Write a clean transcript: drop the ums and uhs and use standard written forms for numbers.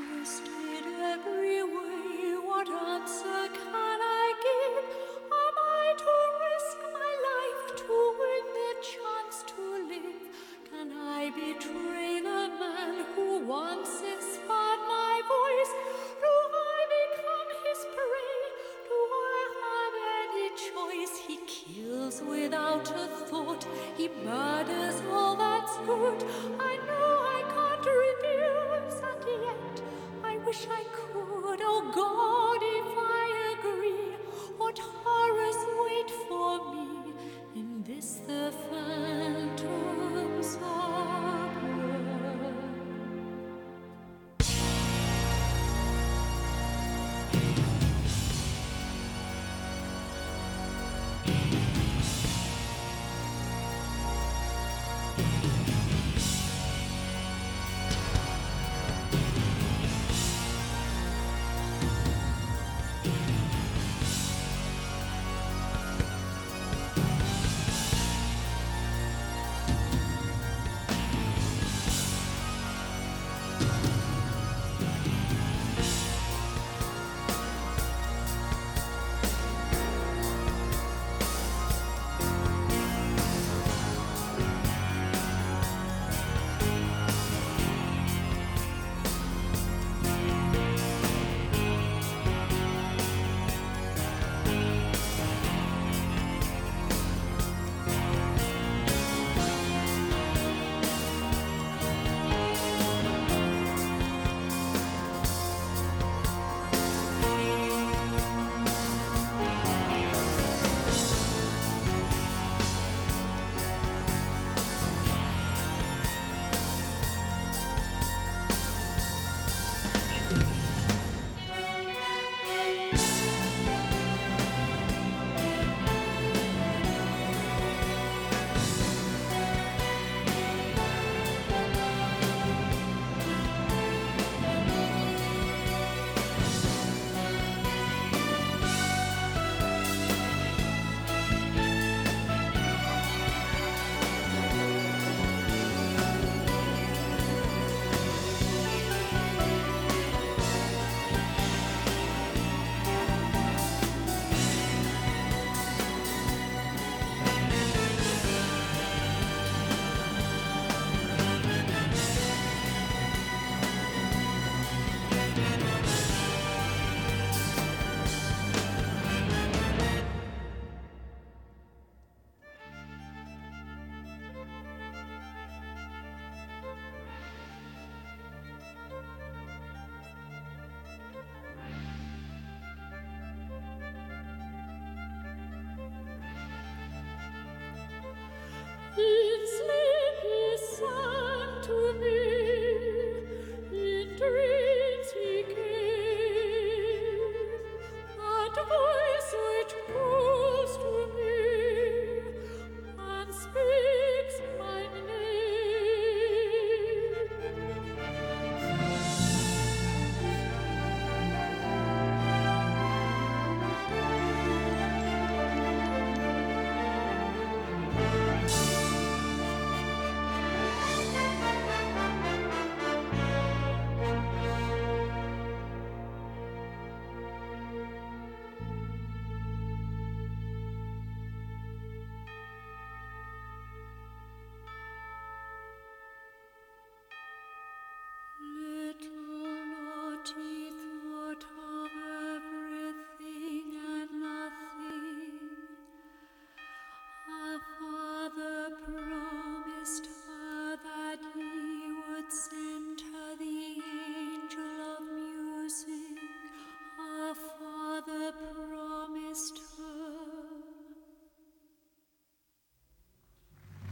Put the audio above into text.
Twisted every way, what answer can I give? Am I to risk my life to win the chance to live? Can I betray the man who once inspired my voice? Do I become his prey? Do I have any choice? He kills without a thought, he murders all that's good. I know I can't refuse, and yet I wish I could. Oh God, if I agree, what horrors wait for me in this the phantom's arbor.